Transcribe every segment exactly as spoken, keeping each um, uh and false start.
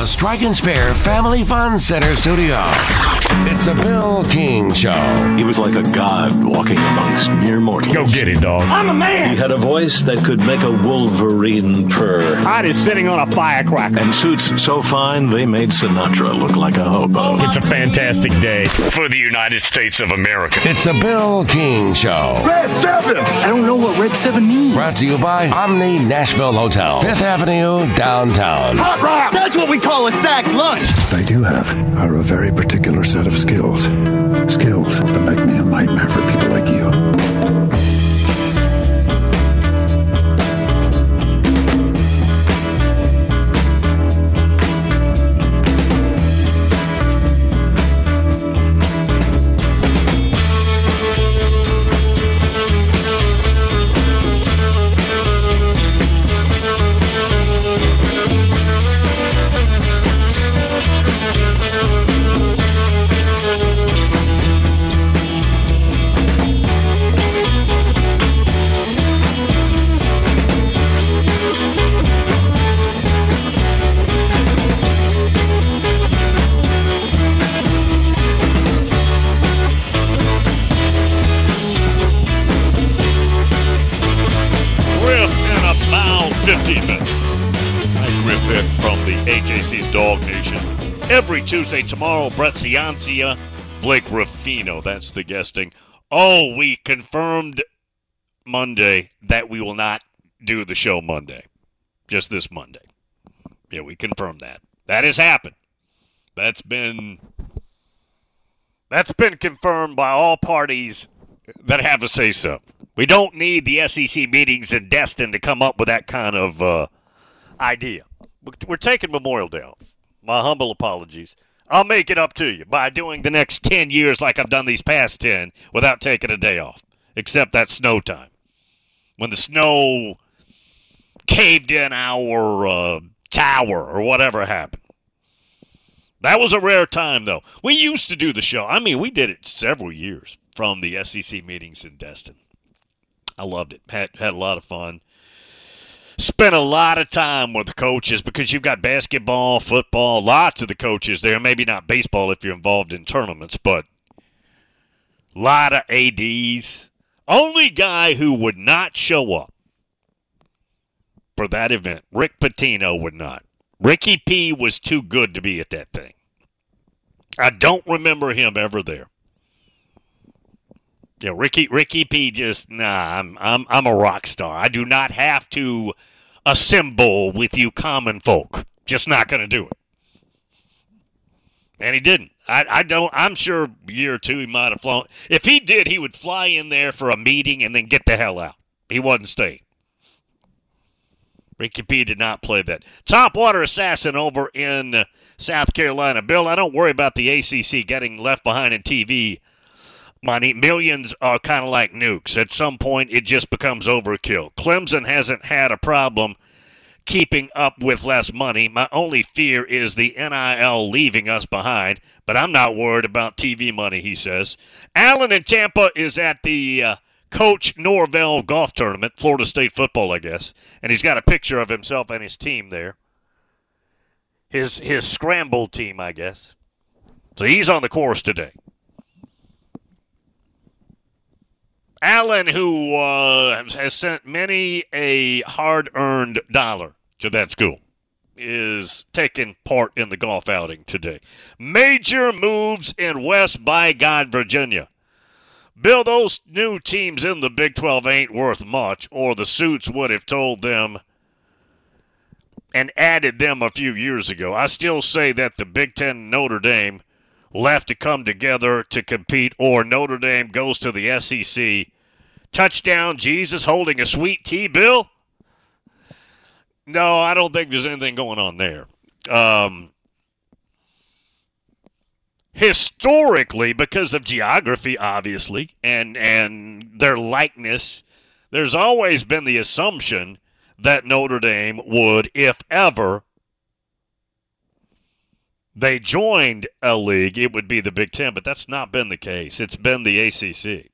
Strike and Spare Family Fun Center studio. It's a Bill King Show. He was like a god walking amongst mere mortals. Go get it, dog. I'm a man. He had a voice that could make a wolverine purr. Hot is sitting on a firecracker. And suits so fine they made Sinatra look like a hobo. It's a fantastic day for the United States of America. It's a Bill King Show. Red seven. I don't know what Red seven means. Brought to you by Omni Nashville Hotel, Fifth Avenue, downtown. Hot rock. That's what we call a sack lunch. They do have are a very particular set of skills. Skills that make me a nightmare for people like you. Every Tuesday, tomorrow, Brett Ciancia, Blake Ruffino. That's the guesting. Oh, we confirmed Monday that we will not do the show Monday. Just this Monday. Yeah, we confirmed that. That has happened. That's been that's been confirmed by all parties that have a say-so. We don't need the S E C meetings in Destin to come up with that kind of uh, idea. We're taking Memorial Day off. My humble apologies. I'll make it up to you by doing the next ten years like I've done these past ten without taking a day off, except that snow time. When the snow caved in our uh, tower or whatever happened. That was a rare time, though. We used to do the show. I mean, we did it several years from the S E C meetings in Destin. I loved it. Had, had a lot of fun. Spent a lot of time with the coaches because you've got basketball, football, lots of the coaches there. Maybe not baseball if you're involved in tournaments, but a lot of A Ds. Only guy who would not show up for that event, Rick Pitino would not. Ricky P was too good to be at that thing. I don't remember him ever there. Yeah, Ricky Ricky P just nah. I'm I'm I'm a rock star. I do not have to assemble with you common folk. Just not going to do it. And he didn't. I I don't. I'm sure a year or two he might have flown. If he did, he would fly in there for a meeting and then get the hell out. He wasn't staying. Ricky P did not play that. Topwater Assassin over in South Carolina. Bill, I don't worry about the A C C getting left behind in T V money. Millions are kind of like nukes. At some point, it just becomes overkill. Clemson hasn't had a problem keeping up with less money. My only fear is the N I L leaving us behind, but I'm not worried about T V money, he says. Allen in Tampa is at the uh, Coach Norvell golf tournament, Florida State football, I guess, and he's got a picture of himself and his team there. His, his scramble team, I guess. So he's on the course today. Allen, who uh, has sent many a hard-earned dollar to that school, is taking part in the golf outing today. Major moves in West by God, Virginia. Bill, those new teams in the Big twelve ain't worth much, or the suits would have told them and added them a few years ago. I still say that the Big Ten Notre Dame will have to come together to compete, or Notre Dame goes to the S E C. Touchdown, Jesus holding a sweet tea, Bill? No, I don't think there's anything going on there. Um, historically, because of geography, obviously, and, and their likeness, there's always been the assumption that Notre Dame would, if ever they joined a league, it would be the Big Ten, but that's not been the case. It's been the A C C.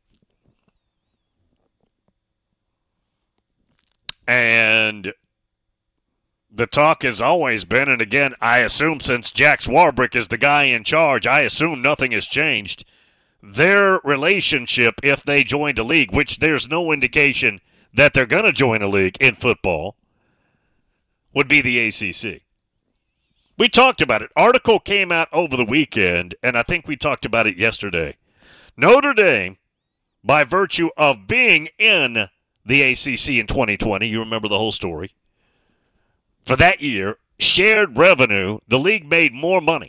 And the talk has always been, and again, I assume since Jack Swarbrick is the guy in charge, I assume nothing has changed. Their relationship, if they joined a league, which there's no indication that they're going to join a league in football, would be the A C C. We talked about it. Article came out over the weekend, and I think we talked about it yesterday. Notre Dame, by virtue of being in the A C C in twenty twenty, you remember the whole story, for that year, shared revenue, the league made more money.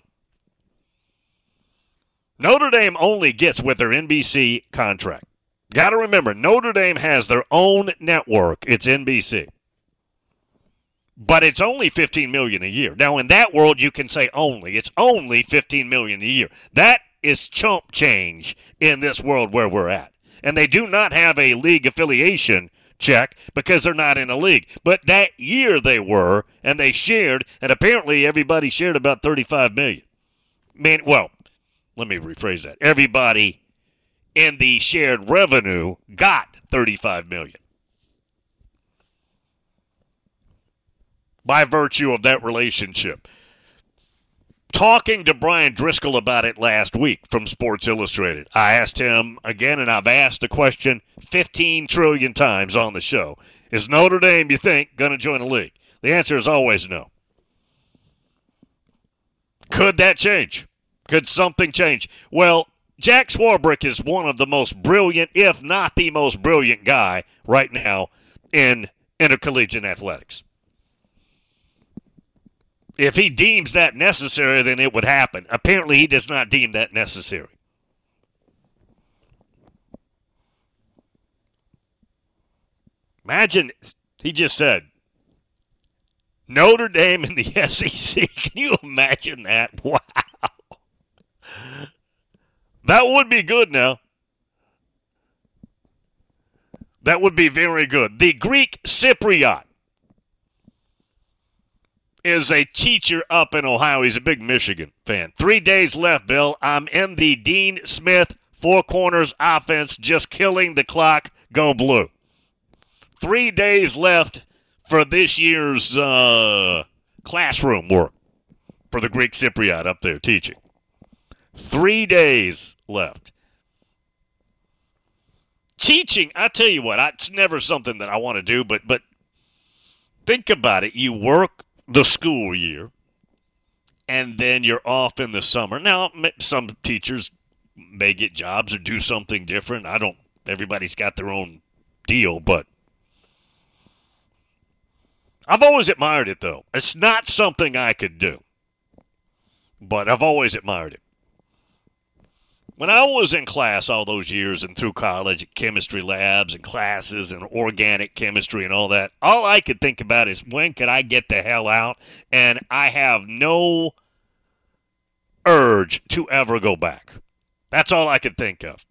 Notre Dame only gets with their N B C contract. Got to remember, Notre Dame has their own network. It's N B C. But it's only fifteen million dollars a year. Now, in that world, you can say only. It's only fifteen million dollars a year. That is chump change in this world where we're at. And they do not have a league affiliation check because they're not in a league. But that year they were, and they shared, and apparently everybody shared about thirty-five million dollars. Man, well, let me rephrase that. Everybody in the shared revenue got thirty-five million dollars. By virtue of that relationship. Talking to Brian Driscoll about it last week from Sports Illustrated, I asked him again, and I've asked the question fifteen trillion times on the show. Is Notre Dame, you think, going to join a league? The answer is always no. Could that change? Could something change? Well, Jack Swarbrick is one of the most brilliant, if not the most brilliant guy right now in intercollegiate athletics. If he deems that necessary, then it would happen. Apparently, he does not deem that necessary. Imagine, he just said, Notre Dame in the S E C. Can you imagine that? Wow. That would be good now. That would be very good. The Greek Cypriot is a teacher up in Ohio. He's a big Michigan fan. Three days left, Bill. I'm in the Dean Smith four corners offense, just killing the clock. Go blue. Three days left for this year's uh, classroom work for the Greek Cypriot up there teaching. Three days left. Teaching, I tell you what, I, it's never something that I want to do, but but think about it. You work the school year, and then you're off in the summer. Now, some teachers may get jobs or do something different. I don't, everybody's got their own deal, but I've always admired it, though. It's not something I could do, but I've always admired it. When I was in class all those years and through college, chemistry labs and classes and organic chemistry and all that, all I could think about is when could I get the hell out? And I have no urge to ever go back. That's all I could think of.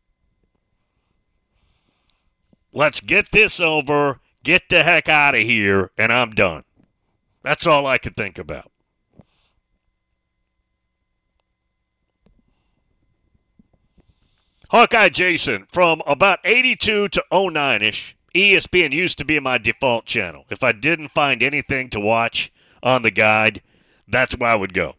Let's get this over, get the heck out of here, and I'm done. That's all I could think about. Hawkeye Jason, from about eighty-two to oh nine-ish, E S P N used to be my default channel. If I didn't find anything to watch on the guide, that's where I would go.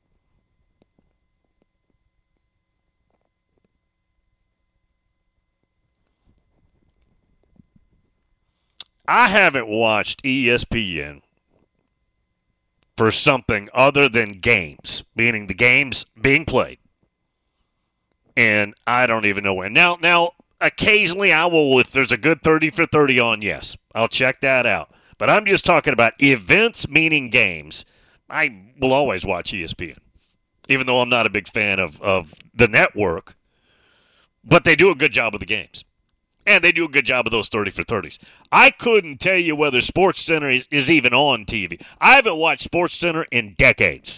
I haven't watched E S P N for something other than games, meaning the games being played. And I don't even know when. Now, now, occasionally I will, if there's a good thirty for thirty on, yes, I'll check that out. But I'm just talking about events, meaning games. I will always watch E S P N, even though I'm not a big fan of, of the network. But they do a good job of the games. And they do a good job of those thirty for thirties. I couldn't tell you whether SportsCenter is, is even on T V. I haven't watched SportsCenter in decades.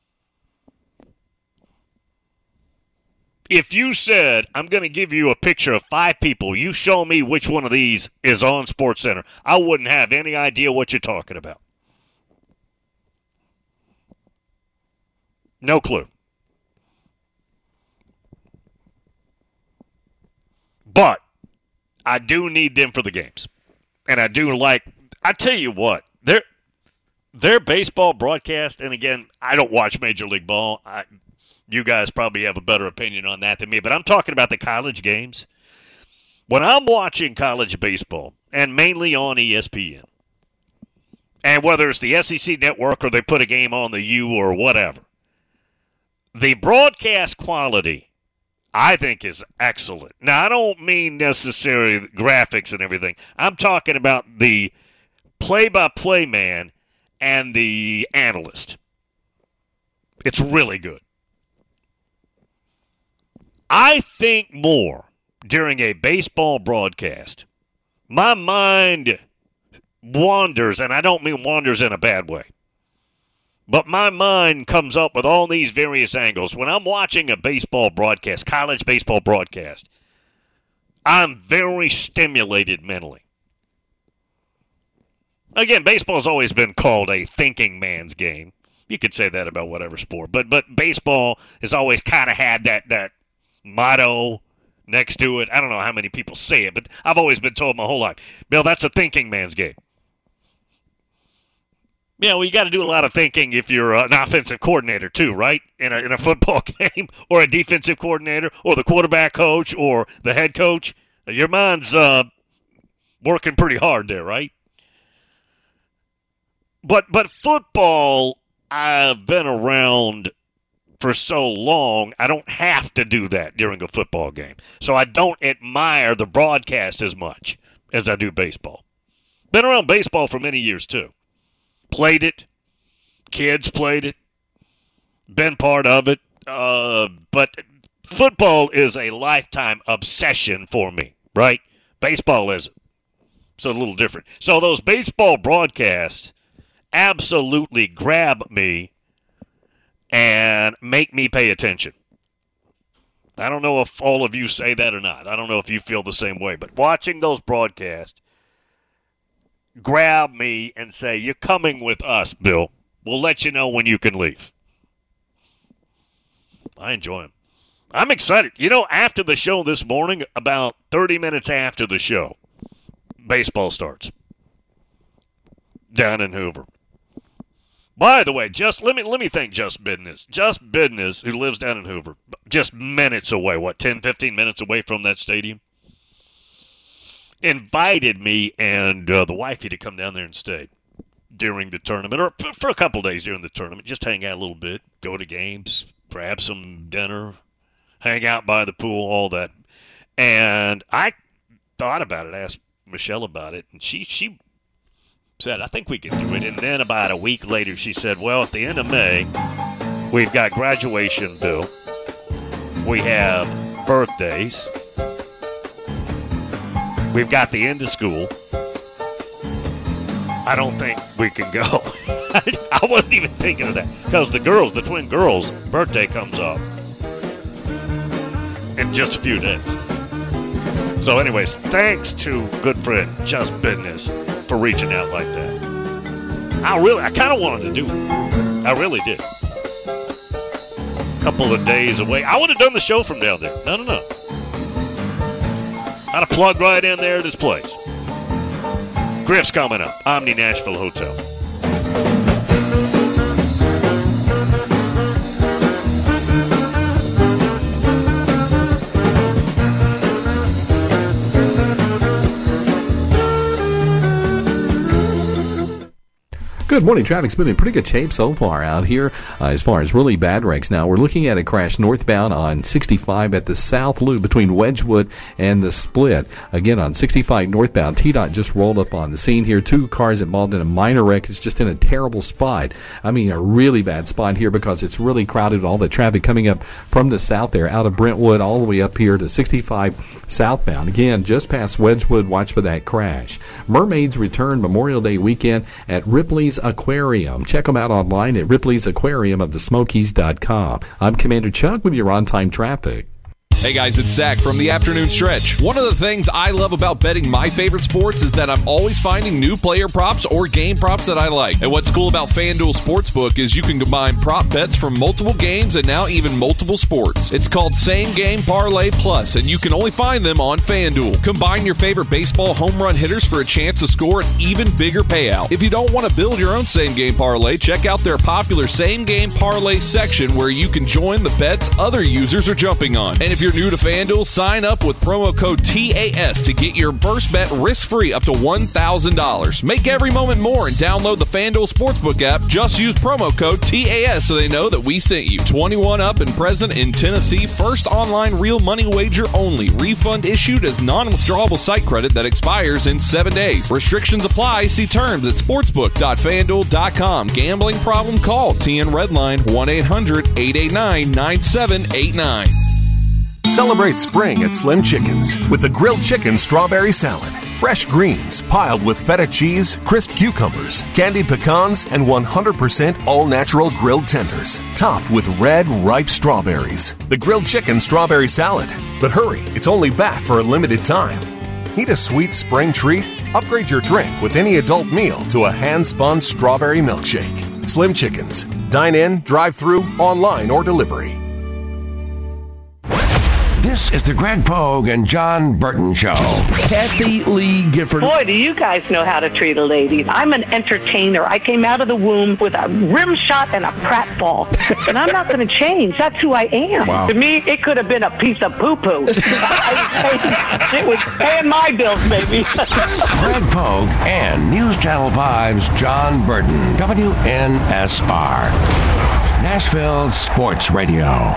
If you said, I'm going to give you a picture of five people, you show me which one of these is on SportsCenter, I wouldn't have any idea what you're talking about. No clue. But I do need them for the games. And I do like, I tell you what, there their baseball broadcast, and again, I don't watch Major League Ball. I, you guys probably have a better opinion on that than me, but I'm talking about the college games. When I'm watching college baseball, and mainly on E S P N, and whether it's the S E C Network or they put a game on the U or whatever, the broadcast quality, I think, is excellent. Now, I don't mean necessarily graphics and everything. I'm talking about the play-by-play man and the analyst. It's really good. I think more during a baseball broadcast. My mind wanders, and I don't mean wanders in a bad way. But my mind comes up with all these various angles. When I'm watching a baseball broadcast, college baseball broadcast, I'm very stimulated mentally. Again, baseball's always been called a thinking man's game. You could say that about whatever sport. But but baseball has always kind of had that, that motto next to it. I don't know how many people say it, but I've always been told my whole life, Bill, that's a thinking man's game. Yeah, well, you got to do a lot of thinking if you're an offensive coordinator too, right? In a, in a football game, or a defensive coordinator, or the quarterback coach, or the head coach. Your mind's uh, working pretty hard there, right? But but football, I've been around for so long, I don't have to do that during a football game. So I don't admire the broadcast as much as I do baseball. Been around baseball for many years too. Played it. Kids played it. Been part of it. Uh, but football is a lifetime obsession for me, right? Baseball isn't. So a little different. So those baseball broadcasts absolutely grab me and make me pay attention. I don't know if all of you say that or not. I don't know if you feel the same way. But watching those broadcasts grab me and say, you're coming with us, Bill. We'll let you know when you can leave. I enjoy them. I'm excited. You know, after the show this morning, about thirty minutes after the show, baseball starts down in Hoover. By the way, just let me let me thank Just Business. Just Business, who lives down in Hoover, just minutes away, what, ten, fifteen minutes away from that stadium, invited me and uh, the wifey to come down there and stay during the tournament, or for a couple days during the tournament, just hang out a little bit, go to games, grab some dinner, hang out by the pool, all that. And I thought about it, asked Michelle about it, and she she said, I think we can do it. And then about a week later, she said, well, at the end of May, we've got graduation, Bill. We have birthdays. We've got the end of school. I don't think we can go. I wasn't even thinking of that. Because the girls, the twin girls' birthday comes up in just a few days. So anyways, thanks to good friend Just Business for reaching out like that. I really, I kind of wanted to do it. I really did. A couple of days away. I would have done the show from down there. No, no, no. I'd have plugged right in there at this place. Griff's coming up. Omni Nashville Hotel. Good morning. Traffic's been in pretty good shape so far out here. Uh, as far as really bad wrecks now, we're looking at a crash northbound on sixty-five at the South Loop between Wedgwood and the Split. Again, on sixty-five northbound, T DOT just rolled up on the scene here. Two cars involved in a minor wreck. It's just in a terrible spot. I mean, a really bad spot here because it's really crowded. All the traffic coming up from the south there, out of Brentwood, all the way up here to sixty-five southbound. Again, just past Wedgwood. Watch for that crash. Mermaids return Memorial Day weekend at Ripley's Aquarium. Check them out online at Ripley's Aquarium of the Smokies dot com. I'm Commander Chuck with your on-time traffic. Hey guys, it's Zach from the Afternoon Stretch. One of the things I love about betting my favorite sports is that I'm always finding new player props or game props that I like. And what's cool about FanDuel Sportsbook is you can combine prop bets from multiple games and now even multiple sports. It's called Same Game Parlay Plus, and you can only find them on FanDuel. Combine your favorite baseball home run hitters for a chance to score an even bigger payout. If you don't want to build your own Same Game Parlay, check out their popular Same Game Parlay section where you can join the bets other users are jumping on. And if you're new to FanDuel, sign up with promo code T A S to get your first bet risk-free up to one thousand dollars. Make every moment more and download the FanDuel Sportsbook app. Just use promo code T A S so they know that we sent you. twenty-one up and present in Tennessee. First online real money wager only. Refund issued as non-withdrawable site credit that expires in seven days. Restrictions apply. See terms at sportsbook dot fan duel dot com. Gambling problem? Call T N Redline one eight hundred eight eight nine nine seven eight nine. Celebrate spring at Slim Chickens with the grilled chicken strawberry salad. Fresh greens piled with feta cheese, crisp cucumbers, candied pecans, and one hundred percent all-natural grilled tenders. Topped with red, ripe strawberries. The grilled chicken strawberry salad. But hurry, it's only back for a limited time. Need a sweet spring treat? Upgrade your drink with any adult meal to a hand-spun strawberry milkshake. Slim Chickens. Dine in, drive-through, online, or delivery. This is the Greg Pogue and John Burton Show. Kathy Lee Gifford. Boy, do you guys know how to treat a lady. I'm an entertainer. I came out of the womb with a rim shot and a pratfall. And I'm not going to change. That's who I am. Wow. To me, it could have been a piece of poo-poo. It was paying my bills, baby. Greg Pogue and News Channel five's John Burton. W N S R. Nashville Sports Radio.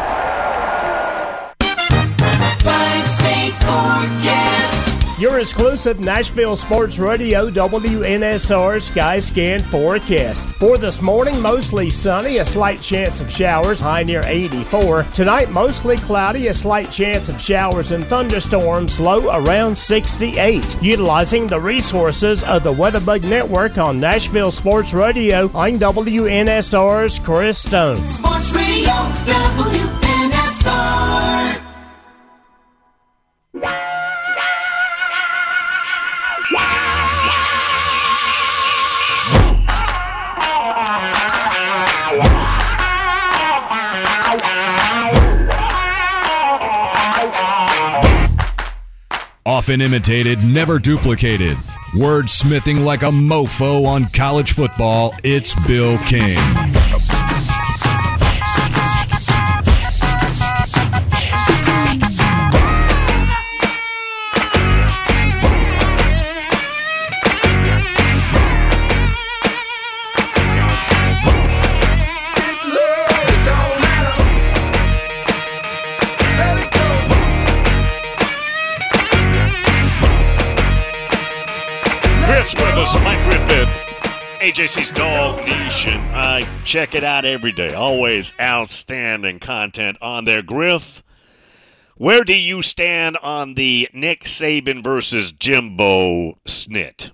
Your exclusive Nashville Sports Radio W N S R Sky Scan forecast. For this morning, mostly sunny, a slight chance of showers, high near eighty-four. Tonight, mostly cloudy, a slight chance of showers and thunderstorms, low around sixty-eight. Utilizing the resources of the WeatherBug Network on Nashville Sports Radio, I'm W N S R's Chris Stone. Sports Radio W N S R. Often imitated, never duplicated. Wordsmithing like a mofo on college football, it's Bill King. A J C's Dog Nation. I check it out every day. Always outstanding content on there. Griff, where do you stand on the Nick Saban versus Jimbo snit?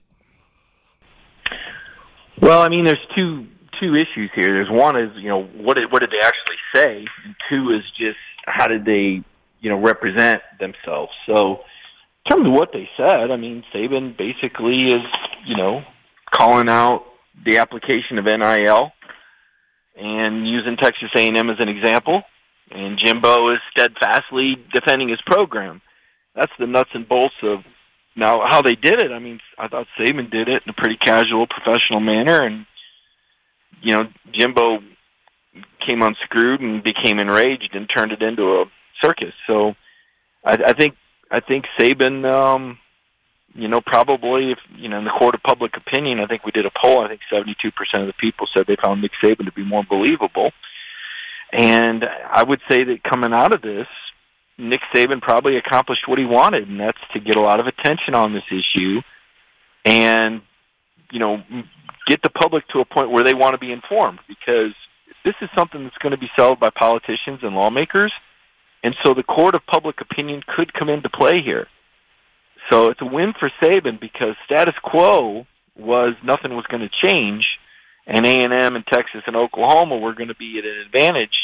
Well, I mean, there's two two issues here. There's one is, you know, what did, what did they actually say? And two is just how did they, you know, represent themselves? So in terms of what they said, I mean, Saban basically is, you know, calling out the application of N I L and using Texas A and M as an example, and Jimbo is steadfastly defending his program. That's the nuts and bolts of now how they did it. I mean, I thought Saban did it in a pretty casual, professional manner, and you know, Jimbo came unscrewed and became enraged and turned it into a circus. So I, I think I think Saban. Um, You know, probably, if you know, in the court of public opinion, I think we did a poll. I think seventy-two percent of the people said they found Nick Saban to be more believable. And I would say that coming out of this, Nick Saban probably accomplished what he wanted, and that's to get a lot of attention on this issue and, you know, get the public to a point where they want to be informed, because this is something that's going to be settled by politicians and lawmakers, and so the court of public opinion could come into play here. So it's a win for Saban because status quo was nothing was going to change, and A and M and Texas and Oklahoma were going to be at an advantage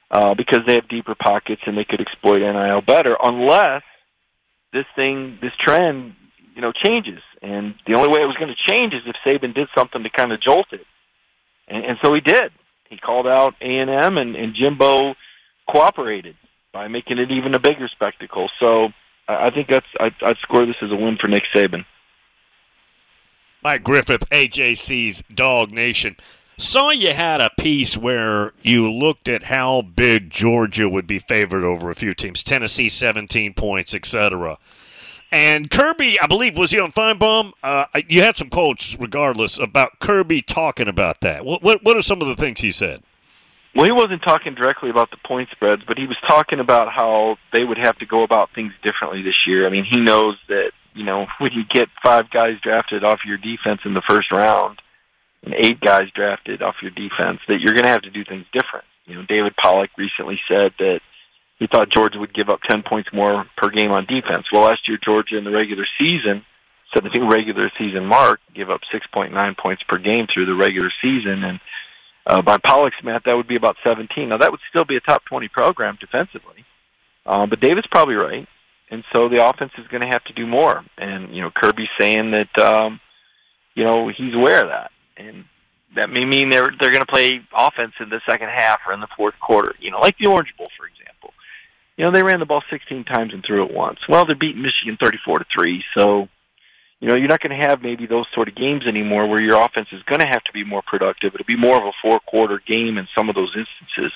uh, because they have deeper pockets and they could exploit N I L better, unless this thing, this trend, you know, changes. And the only way it was going to change is if Saban did something to kind of jolt it. And, and so he did. He called out A and M, and, and Jimbo cooperated by making it even a bigger spectacle. So I, I think that's I, I'd score this as a win for Nick Saban. Mike Griffith, A J C's Dog Nation. Saw you had a piece where you looked at how big Georgia would be favored over a few teams, Tennessee seventeen points, et cetera. And Kirby, I believe, was he on Feinbaum? Uh, you had some quotes, regardless, about Kirby talking about that. What, what what are some of the things he said? Well, he wasn't talking directly about the point spreads, but he was talking about how they would have to go about things differently this year. I mean, he knows that, you know, when you get five guys drafted off your defense in the first round and eight guys drafted off your defense, that you're going to have to do things different. You know, David Pollack recently said that he thought Georgia would give up ten points more per game on defense. Well, last year, Georgia in the regular season, set the new regular season mark, gave up six point nine points per game through the regular season. And uh, by Pollack's math, that would be about seventeen. Now, that would still be a top twenty program defensively. Uh, but David's probably right. And so the offense is going to have to do more. And, you know, Kirby's saying that, um, you know, he's aware of that. And that may mean they're they're going to play offense in the second half or in the fourth quarter, you know, like the Orange Bowl, for example. You know, they ran the ball sixteen times and threw it once. Well, they're beating Michigan thirty-four to three, so, you know, you're not going to have maybe those sort of games anymore where your offense is going to have to be more productive. It'll be more of a four-quarter game in some of those instances.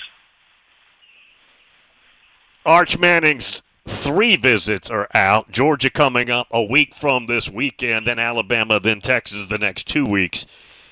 Arch Manning's three visits are out. Georgia coming up a week from this weekend, then Alabama, then Texas the next two weeks.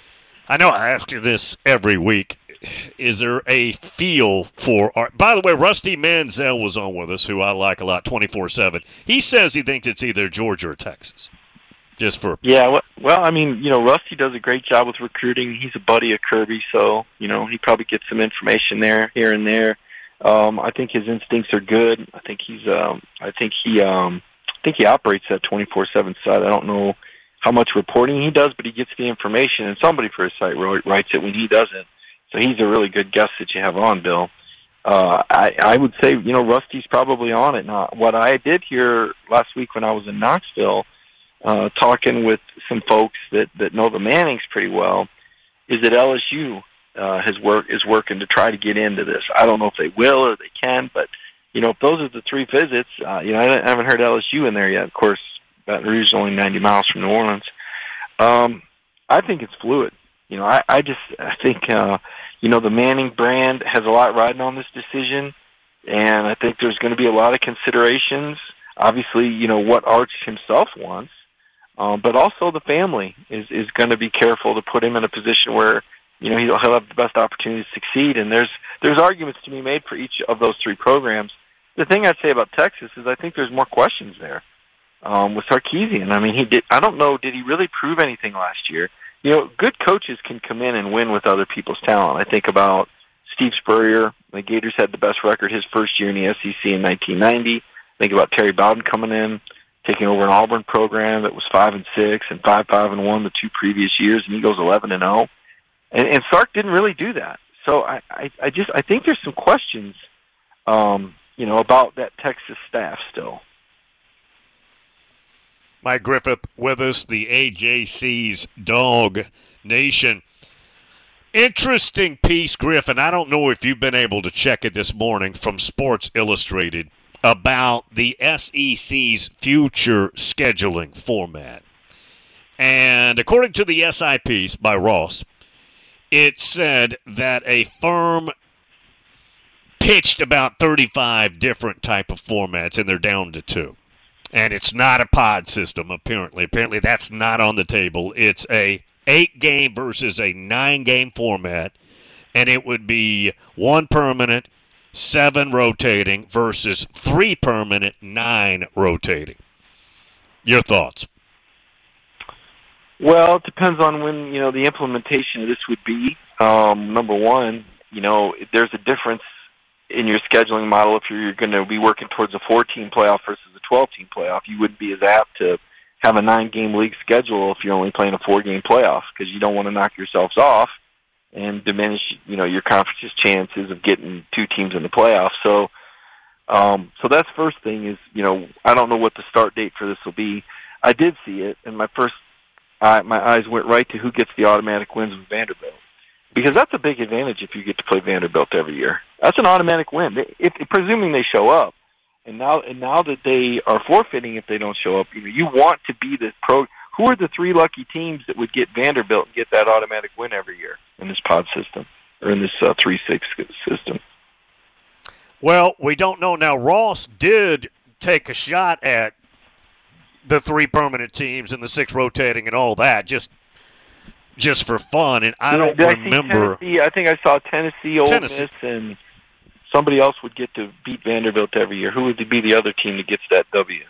I know I ask you this every week. Is there a feel for – by the way, Rusty Manziel was on with us, who I like a lot, twenty-four seven. He says he thinks it's either Georgia or Texas, just for – Yeah, well, well, I mean, you know, Rusty does a great job with recruiting. He's a buddy of Kirby, so, you know, he probably gets some information there, here and there. Um, I think his instincts are good. I think he's um, – I think he um, I think he operates that twenty-four seven side. I don't know how much reporting he does, but he gets the information, and somebody for his site writes it when he doesn't. So he's a really good guest that you have on, Bill. Uh, I, I would say, you know, Rusty's probably on it. Now, what I did hear last week when I was in Knoxville, uh, talking with some folks that, that know the Mannings pretty well, is that L S U uh, has work is working to try to get into this. I don't know if they will or they can, but, you know, if those are the three visits, uh, you know, I haven't heard L S U in there yet. Of course, Baton Rouge is only ninety miles from New Orleans. Um, I think it's fluid. You know, I, I just I think, uh, you know, the Manning brand has a lot riding on this decision, and I think there's going to be a lot of considerations. Obviously, you know, what Arch himself wants, um, but also the family is, is going to be careful to put him in a position where, you know, he'll, he'll have the best opportunity to succeed. And there's there's arguments to be made for each of those three programs. The thing I'd say about Texas is I think there's more questions there um, with Sarkisian. I mean, he did. I don't know. Did he really prove anything last year? You know, good coaches can come in and win with other people's talent. I think about Steve Spurrier. The Gators had the best record his first year in the S E C in nineteen ninety. Think about Terry Bowden coming in, taking over an Auburn program that was five and six and five five and one the two previous years, and he goes eleven and zero. And, and Sark didn't really do that. So I, I, I just I think there's some questions, um, you know, about that Texas staff still. Mike Griffith with us, the A J C's Dog Nation. Interesting piece, Griffin. I don't know if you've been able to check it this morning from Sports Illustrated about the S E C's future scheduling format. And according to the S I piece by Ross, it said that a firm pitched about thirty-five different type of formats, and they're down to two. And it's not a pod system, apparently. Apparently that's not on the table. It's a eight-game versus a nine-game format, and it would be one permanent, seven rotating versus three permanent, nine rotating. Your thoughts? Well, it depends on when, you know, the implementation of this would be. Um, number one, you know, there's a difference in your scheduling model if you're going to be working towards a four-team playoff versus a twelve-team playoff. You wouldn't be as apt to have a nine-game league schedule if you're only playing a four-game playoff because you don't want to knock yourselves off and diminish, you know, your conference's chances of getting two teams in the playoffs. So, um, so that's the first thing is, you know, I don't know what the start date for this will be. I did see it, and my first, uh, my eyes went right to who gets the automatic wins with Vanderbilt, because that's a big advantage if you get to play Vanderbilt every year. That's an automatic win, if, if presuming they show up. And now, and now that they are forfeiting if they don't show up, you know, you want to be the pro. Who are the three lucky teams that would get Vanderbilt and get that automatic win every year in this pod system or in this uh, three six system? Well, we don't know now. Ross did take a shot at the three permanent teams and the six rotating and all that, just just for fun. And I don't did remember. I, see I think I saw Tennessee, Ole Tennessee. Miss, and somebody else would get to beat Vanderbilt every year. Who would be the other team that gets that W?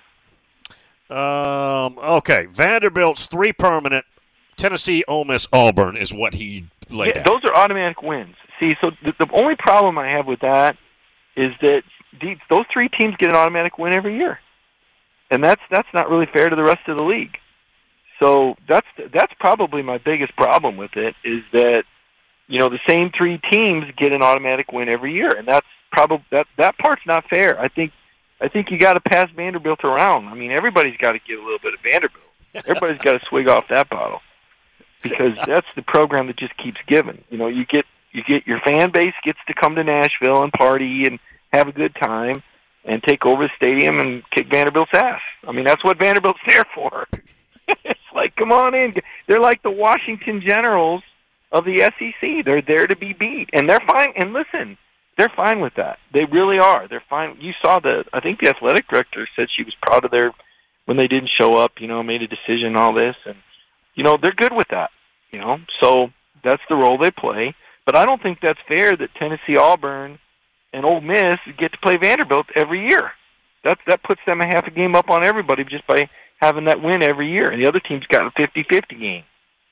Um. Okay, Vanderbilt's three permanent. Tennessee, Ole Miss, Auburn is what he laid Yeah, out. those are automatic wins. See, so the, the only problem I have with that is that these, those three teams get an automatic win every year, and that's that's not really fair to the rest of the league. So that's that's probably my biggest problem with it is that, you know, the same three teams get an automatic win every year, and that's probably that that part's not fair. I think I think you got to pass Vanderbilt around. I mean, everybody's got to get a little bit of Vanderbilt. Everybody's got to swig off that bottle, because that's the program that just keeps giving. You know, you get you get your fan base gets to come to Nashville and party and have a good time and take over the stadium and kick Vanderbilt's ass. I mean, that's what Vanderbilt's there for. It's like, come on in. They're like the Washington Generals of the S E C. They're there to be beat, and they're fine. And listen, they're fine with that. They really are. They're fine. You saw the. I think the athletic director said she was proud of their when they didn't show up. You know, made a decision, all this, and you know they're good with that. You know, so that's the role they play. But I don't think that's fair that Tennessee, Auburn, and Ole Miss get to play Vanderbilt every year. That that puts them a half a game up on everybody just by having that win every year, and the other team's got a fifty-fifty game.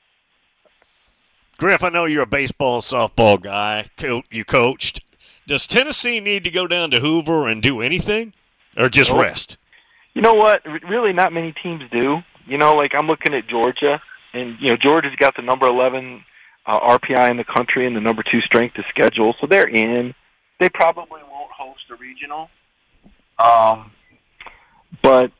Griff, I know you're a baseball, softball guy. Co- you coached. Does Tennessee need to go down to Hoover and do anything, or just Nope. rest? You know what? R- Really, not many teams do. You know, like I'm looking at Georgia, and you know Georgia's got the number eleven uh, R P I in the country and the number two strength of schedule, so they're in. They probably won't host a regional, um, but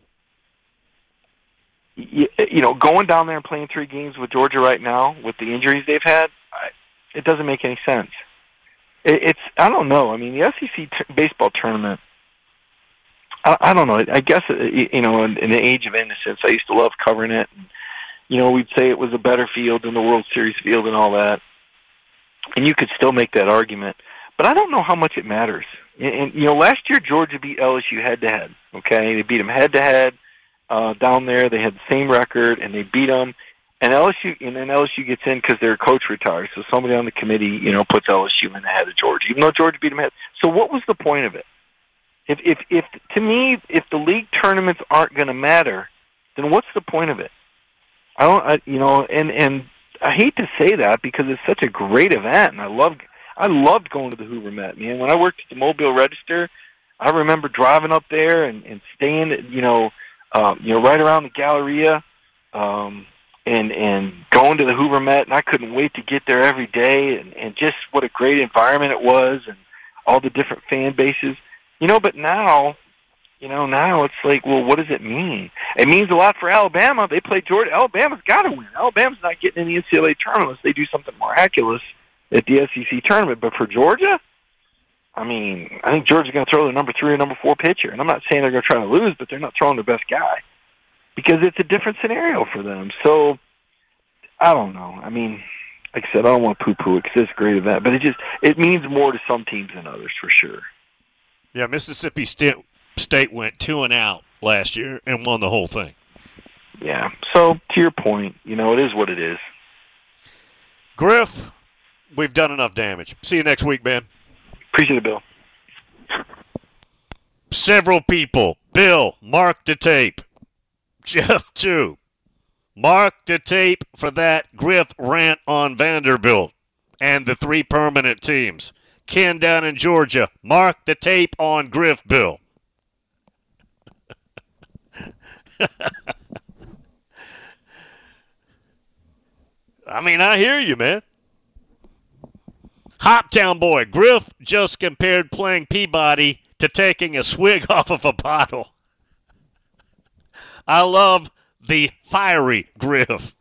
you, you know, going down there and playing three games with Georgia right now with the injuries they've had, I, it doesn't make any sense. It, it's I don't know. I mean, the S E C t- baseball tournament. I, I don't know. I guess you know, in, in the age of innocence, I used to love covering it. And, you know, we'd say it was a better field than the World Series field and all that, and you could still make that argument. But I don't know how much it matters. And, and you know, last year Georgia beat L S U head to head. Okay, they beat them head to head down there. They had the same record, and they beat them. And L S U, and then L S U gets in because their coach retires. So somebody on the committee, you know, puts L S U in ahead of Georgia, even though Georgia beat them head. So what was the point of it? If, if, if to me, if the league tournaments aren't going to matter, then what's the point of it? I don't, I, you know, and and I hate to say that because it's such a great event, and I love, I loved going to the Hoover Met. Man, when I worked at the Mobile Register, I remember driving up there and, and staying, you know, uh, you know, right around the Galleria, um, and and going to the Hoover Met, and I couldn't wait to get there every day, and, and just what a great environment it was, and all the different fan bases, you know. But now, you know, now it's like, well, what does it mean? It means a lot for Alabama. They play Georgia. Alabama's got to win. Alabama's not getting in the N C double A tournament unless they do something miraculous at the S E C tournament. But for Georgia, I mean, I think Georgia's going to throw their number three or number four pitcher. And I'm not saying they're going to try to lose, but they're not throwing their best guy because it's a different scenario for them. So, I don't know. I mean, like I said, I don't want to poo-poo it because it's a great event, but it just it means more to some teams than others for sure. Yeah, Mississippi State, State went two and out last year and won the whole thing. Yeah. So, to your point, you know, it is what it is. Griff, we've done enough damage. See you next week, man. Appreciate it, Bill. Several people. Bill, mark the tape. Jeff, too. Mark the tape for that Griff rant on Vanderbilt and the three permanent teams. Ken down in Georgia, mark the tape on Griff, Bill. I mean, I hear you, man. Hoptown boy, Griff just compared playing Peabody to taking a swig off of a bottle. I love the fiery Griff.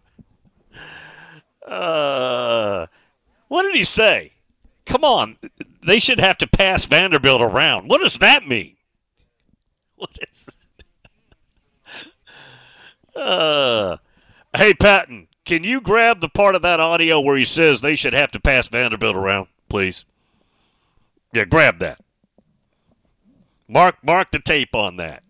Uh, what did he say? Come on, they should have to pass Vanderbilt around. What does that mean? What is? Uh, hey, Patton, can you grab the part of that audio where he says they should have to pass Vanderbilt around, please? Yeah, grab that. Mark, mark the tape on that.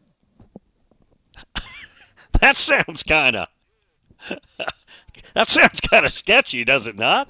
That sounds kind of. That sounds kind of sketchy, does it not?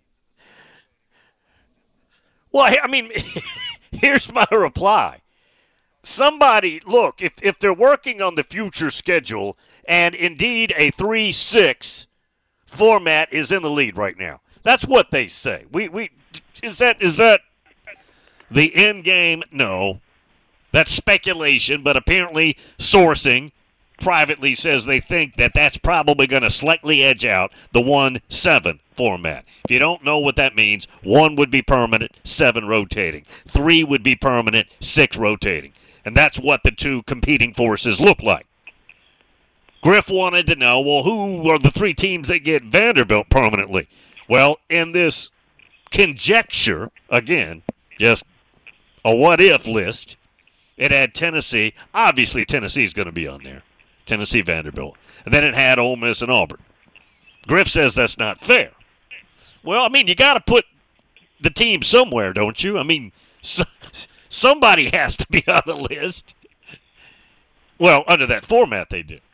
Well, I mean, here's my reply. Somebody, look, if if they're working on the future schedule, and indeed a three six format is in the lead right now, that's what they say. We we is that is that the end game? No, that's speculation. But apparently, sourcing privately says they think that that's probably going to slightly edge out the one seven format. If you don't know what that means, one would be permanent, seven rotating. Three would be permanent, six rotating. And that's what the two competing forces look like. Griff wanted to know, well, who are the three teams that get Vanderbilt permanently? Well, in this conjecture, again, just a what-if list, it had Tennessee. Obviously, Tennessee's going to be on there. Tennessee, Vanderbilt. And then it had Ole Miss and Auburn. Griff says that's not fair. Well, I mean, you got to put the team somewhere, don't you? I mean, so, somebody has to be on the list. Well, under that format they did.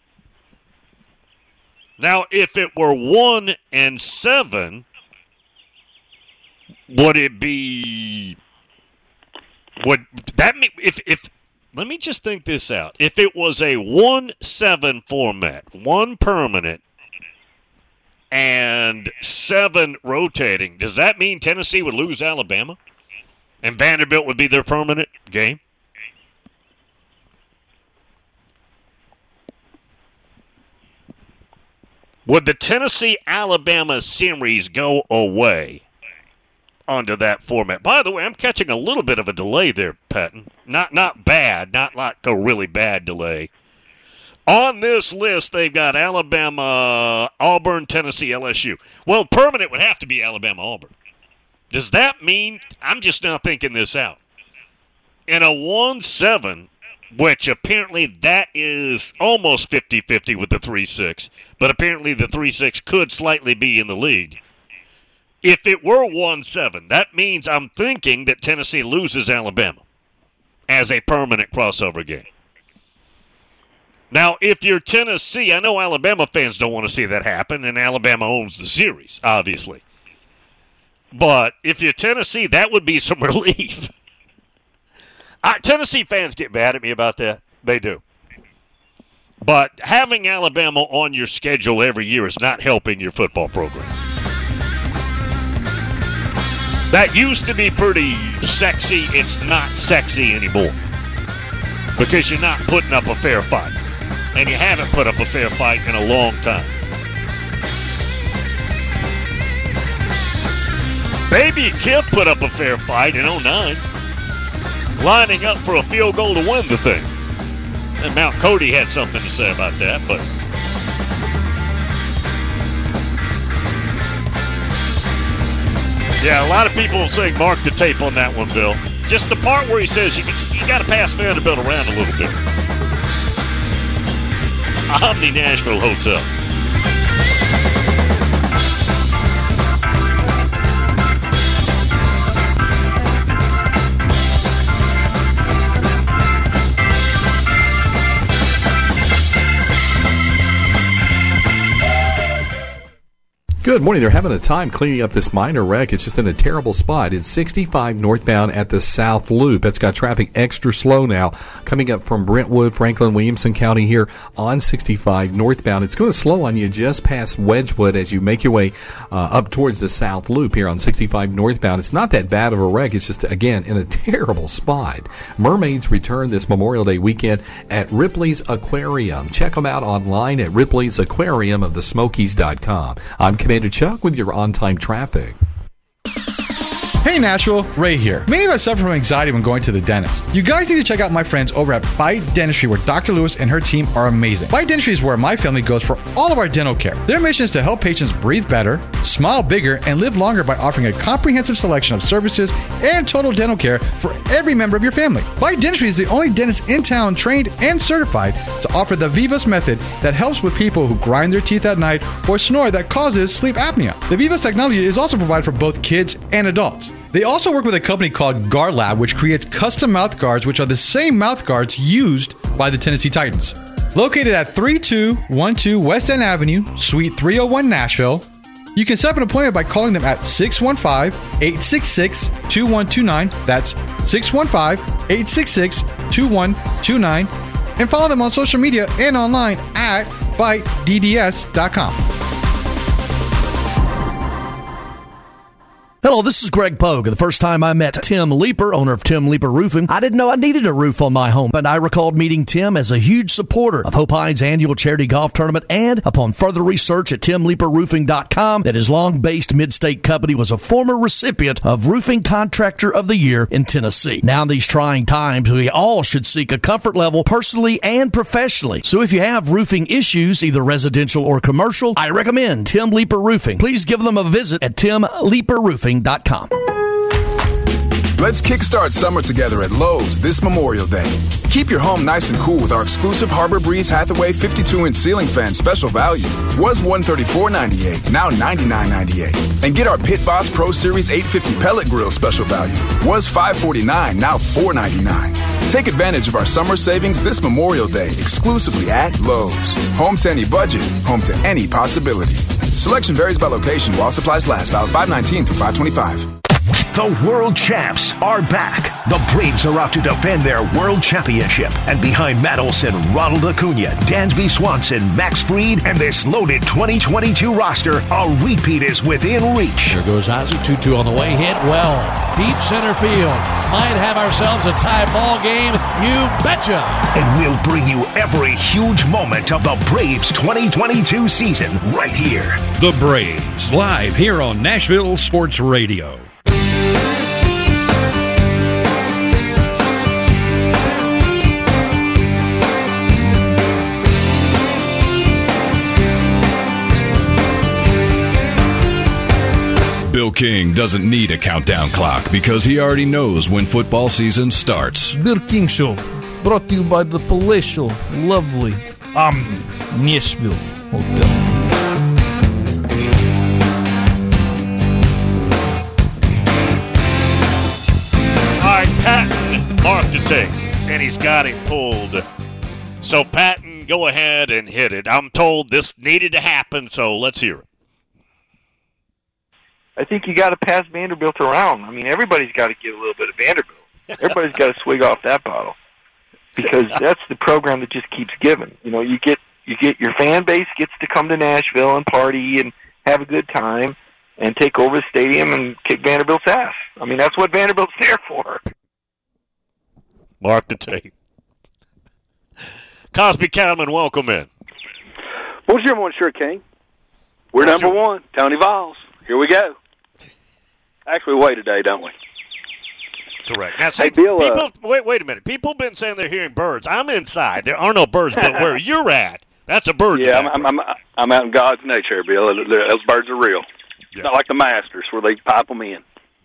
Now, if it were one and seven, would it be? Would that mean if if? Let me just think this out. If it was a one seven format, one permanent, and seven rotating, does that mean Tennessee would lose Alabama? And Vanderbilt would be their permanent game? Would the Tennessee-Alabama series go away under that format? By the way, I'm catching a little bit of a delay there, Patton. Not not bad, not like a really bad delay. On this list, they've got Alabama, Auburn, Tennessee, L S U. Well, permanent would have to be Alabama, Auburn. Does that mean, I'm just now thinking this out, in a one seven, which apparently that is almost fifty-fifty with the three six, but apparently the three six could slightly be in the lead. If it were one seven, that means I'm thinking that Tennessee loses Alabama as a permanent crossover game. Now, if you're Tennessee, I know Alabama fans don't want to see that happen, and Alabama owns the series, obviously. But if you're Tennessee, that would be some relief. I, Tennessee fans get mad at me about that. They do. But having Alabama on your schedule every year is not helping your football program. That used to be pretty sexy. It's not sexy anymore because you're not putting up a fair fight. And you haven't put up a fair fight in a long time. Baby Kiff put up a fair fight in oh nine, lining up for a field goal to win the thing. And Mount Cody had something to say about that, but yeah, a lot of people saying mark the tape on that one, Bill. Just the part where he says you, you got to pass Vanderbilt around a little bit. Omni Nashville Hotel. Good morning. They're having a time cleaning up this minor wreck. It's just in a terrible spot. It's sixty-five northbound at the South Loop. It's got traffic extra slow now coming up from Brentwood, Franklin, Williamson County here on sixty-five northbound. It's going to slow on you just past Wedgwood as you make your way uh, up towards the South Loop here on sixty-five northbound. It's not that bad of a wreck. It's just, again, in a terrible spot. Mermaids return this Memorial Day weekend at Ripley's Aquarium. Check them out online at Ripley's Aquarium of the Smokies dot com. I'm Commander Chuck with your on-time traffic. Hey Nashville, Ray here. Many of us suffer from anxiety when going to the dentist. You guys need to check out my friends over at Bite Dentistry, where Doctor Lewis and her team are amazing. Bite Dentistry is where my family goes for all of our dental care. Their mission is to help patients breathe better, smile bigger, and live longer by offering a comprehensive selection of services and total dental care for every member of your family. Bite Dentistry is the only dentist in town trained and certified to offer the Vivos method that helps with people who grind their teeth at night or snore that causes sleep apnea. The Vivos technology is also provided for both kids and adults. They also work with a company called Guard Lab, which creates custom mouth guards, which are the same mouth guards used by the Tennessee Titans. Located at thirty-two twelve West End Avenue, Suite three oh one, Nashville, you can set up an appointment by calling them at six one five, eight six six, two one two nine. That's six one five, eight six six, two one two nine. And follow them on social media and online at bite d d s dot com. Hello, this is Greg Pogue. The first time I met Tim Leeper, owner of Tim Leeper Roofing, I didn't know I needed a roof on my home, but I recalled meeting Tim as a huge supporter of Hope Hines' annual charity golf tournament, and upon further research at tim leeper roofing dot com, that his long-based mid-state company was a former recipient of Roofing Contractor of the Year in Tennessee. Now in these trying times, we all should seek a comfort level personally and professionally. So if you have roofing issues, either residential or commercial, I recommend Tim Leeper Roofing. Please give them a visit at tim leeper roofing dot com. Let's kickstart summer together at Lowe's this Memorial Day. Keep your home nice and cool with our exclusive Harbor Breeze Hathaway fifty-two inch ceiling fan special value. Was one hundred thirty-four dollars and ninety-eight cents, now ninety-nine dollars and ninety-eight cents. And get our Pit Boss Pro Series eight fifty pellet grill special value. Was five hundred forty-nine dollars, now four hundred ninety-nine dollars. Take advantage of our summer savings this Memorial Day exclusively at Lowe's. Home to any budget, home to any possibility. Selection varies by location while supplies last. Valid five nineteen through five twenty-five. The world champs are back. The Braves are out to defend their world championship. And behind Matt Olson, Ronald Acuna, Dansby Swanson, Max Fried, and this loaded twenty twenty-two roster, a repeat is within reach. There goes Ozzie, two two on the way, hit well. Deep center field. Might have ourselves a tie ball game. You betcha. And we'll bring you every huge moment of the Braves twenty twenty-two season right here. The Braves, live here on Nashville Sports Radio. Bill King doesn't need a countdown clock because he already knows when football season starts. Bill King Show, brought to you by the palatial, lovely um, Nashville Hotel. All right, Patton marked the tape, and he's got him pulled. So, Patton, go ahead and hit it. I'm told this needed to happen, so let's hear it. I think you got to pass Vanderbilt around. I mean, everybody's got to give a little bit of Vanderbilt. Everybody's got to swig off that bottle because that's the program that just keeps giving. You know, you get you get your fan base gets to come to Nashville and party and have a good time and take over the stadium and kick Vanderbilt's ass. I mean, that's what Vanderbilt's there for. Mark the tape. Cosby Cattleman, welcome in. What's your one, sure, King? We're What's number your... one, Tony Vols. Here we go. Actually, wait today, don't we? Correct. Now, see, hey, Bill, people, uh, wait, wait a minute. People have been saying they're hearing birds. I'm inside. There are no birds, but where you're at, that's a bird. Yeah, I'm, I'm, I'm, I'm out in God's nature, Bill. Those birds are real. Yeah. Not like the Masters where they pipe them in.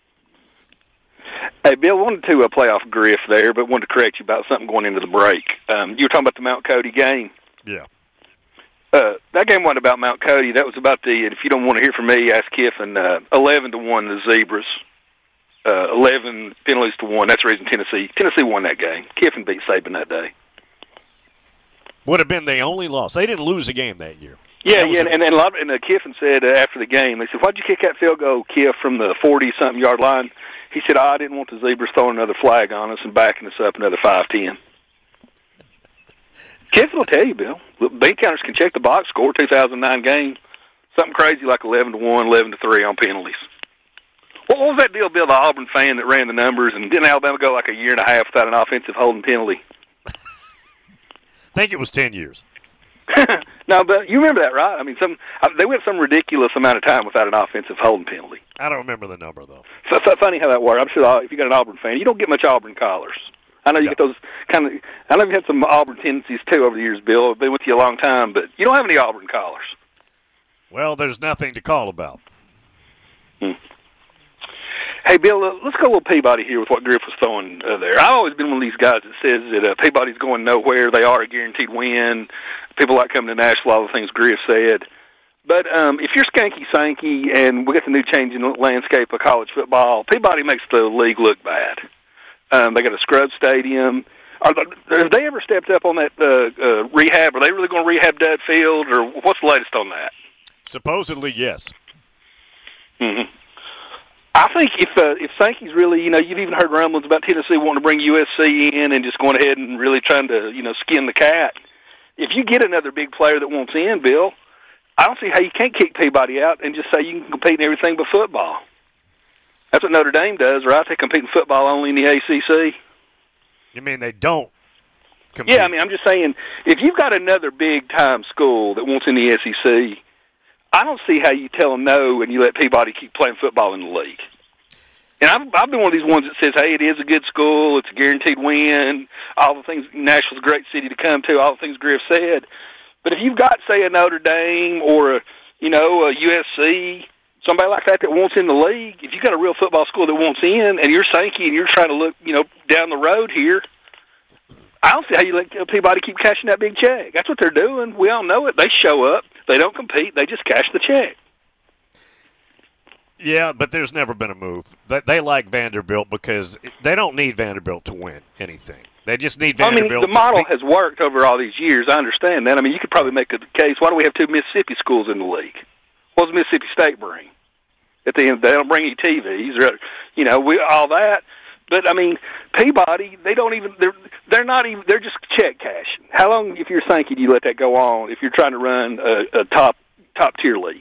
Hey, Bill, wanted to uh, play off Griff there, but wanted to correct you about something going into the break. Um, you were talking about the Mount Cody game. Yeah. Uh, that game wasn't about Mount Cody. That was about the, if you don't want to hear from me, ask Kiffin, uh, eleven to one the Zebras. Uh, eleven penalties to one. That's the reason Tennessee Tennessee won that game. Kiffin beat Saban that day. Would have been they only lost. They didn't lose a game that year. Yeah, that yeah, and, and, and a lot of, and uh, Kiffin said uh, after the game, they said, "Why'd you kick that field goal, Kiff, from the forty-something yard line?" He said, oh, "I didn't want the Zebras throwing another flag on us and backing us up another five ten." Kiffin will tell you, Bill. Beat counters can check the box score, two thousand nine game. Something crazy like eleven to one, eleven to three on penalties. What was that deal, Bill, the Auburn fan that ran the numbers, and didn't Alabama go like a year and a half without an offensive holding penalty? I think it was ten years. No, but you remember that, right? I mean, some uh, they went some ridiculous amount of time without an offensive holding penalty. I don't remember the number, though. So it's so funny how that works. I'm sure uh, if you got an Auburn fan, you don't get much Auburn collars. I know you Yeah. get those kind of. I know you've had some Auburn tendencies too over the years, Bill. I've been with you a long time, but you don't have any Auburn collars. Well, there's nothing to call about. Hmm. Hey, Bill, uh, let's go a little Peabody here with what Griff was throwing uh, there. I've always been one of these guys that says that uh, Peabody's going nowhere. They are a guaranteed win. People like coming to Nashville, all the things Griff said. But um, if you're skanky-sanky and we got the new changing landscape of college football, Peabody makes the league look bad. Um, they got a scrub stadium. Are they, have they ever stepped up on that uh, uh, rehab? Are they really going to rehab Dud Field, or what's the latest on that? Supposedly, yes. Mm-hmm. I think if uh, if Sankey's really, you know, you've even heard rumblings about Tennessee wanting to bring U S C in and just going ahead and really trying to, you know, skin the cat. If you get another big player that wants in, Bill, I don't see how you can't kick Peabody out and just say you can compete in everything but football. That's what Notre Dame does, right? They compete in football only in the A C C. You mean they don't compete? Yeah, I mean, I'm just saying, if you've got another big-time school that wants in the S E C, I don't see how you tell them no and you let Peabody keep playing football in the league. And I've, I've been one of these ones that says, hey, it is a good school, it's a guaranteed win, all the things, Nashville's a great city to come to, all the things Griff said. But if you've got, say, a Notre Dame or, a, you know, a U S C, somebody like that that wants in the league, if you've got a real football school that wants in and you're Sankey and you're trying to look, you know, down the road here, I don't see how you let Peabody keep cashing that big check. That's what they're doing. We all know it. They show up. They don't compete. They just cash the check. Yeah, but there's never been a move. They, they like Vanderbilt because they don't need Vanderbilt to win anything. They just need Vanderbilt. I mean, the model has worked over all these years. I understand that. I mean, you could probably make a case. Why do we have two Mississippi schools in the league? What does Mississippi State bring? At the end, they don't bring any T Vs or, you know, we, all that. But I mean, Peabody, they don't even. They're they're not even. They're just check cashing. How long, if you're Sankey, do you let that go on? If you're trying to run a, a top top tier league.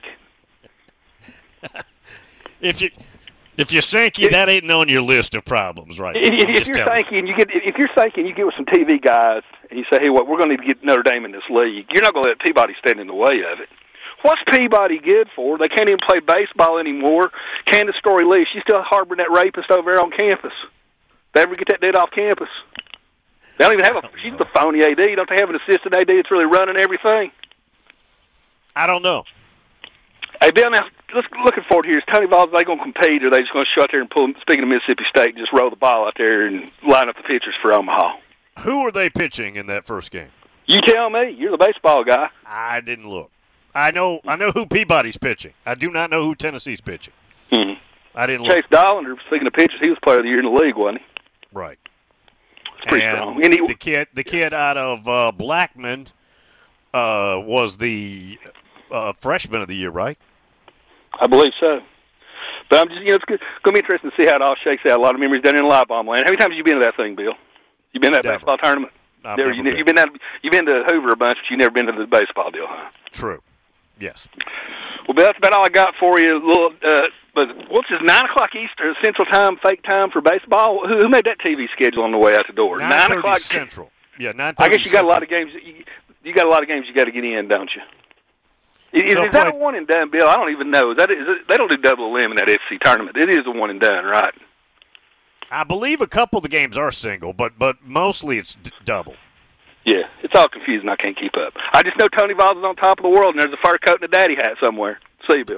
If you if you're Sankey, that ain't on your list of problems, right? If, if, if you're Sankey and you get if you're Sankey and you get with some T V guys and you say, hey, what we're going to need to get Notre Dame in this league, you're not going to let Peabody stand in the way of it. What's Peabody good for? They can't even play baseball anymore. Candace Story Lee, she's still harboring that rapist over there on campus. They ever get that dude off campus? They don't even have a. She's the phony A D. Don't they have an assistant A D that's really running everything? I don't know. Hey, Bill, now, let's looking forward here. Is Tony Vols, are they going to compete, or are they just going to show out there and pull, speaking of Mississippi State, just roll the ball out there and line up the pitchers for Omaha? Who are they pitching in that first game? You tell me. You're the baseball guy. I didn't look. I know I know who Peabody's pitching. I do not know who Tennessee's pitching. Hmm. I didn't look. Chase Dollander, speaking of pitchers, he was player of the year in the league, wasn't he? Right. It's pretty and strong. And he, the kid, the kid out of uh, Blackman uh, was the uh, freshman of the year, right? I believe so. But I'm just, you know, it's going to be interesting to see how it all shakes out. A lot of memories down in Live Bomb Land. How many times have you been to that thing, Bill? You been to that Never. baseball tournament? I've There, never you, been. You've been down, you've been to Hoover a bunch, but you've never been to the baseball deal, huh? True. Yes. Well, Bill, that's about all I got for you. A little, uh, but what's this, nine o'clock Eastern Central Time, fake time for baseball? Who, who made that T V schedule on the way out the door? nine o'clock Central. Yeah, nine I thirty guess you got Central. a lot of games. You, you got a lot of games you got to get in, don't you? Is, They'll is that play- a one and done, Bill? I don't even know. Is that is it, they don't do double elim in that S E C tournament. It is a one and done, right? I believe a couple of the games are single, but but mostly it's d- double. Yeah, it's all confusing. I can't keep up. I just know Tony Vols is on top of the world, and there's a fur coat and a daddy hat somewhere. See you, Bill.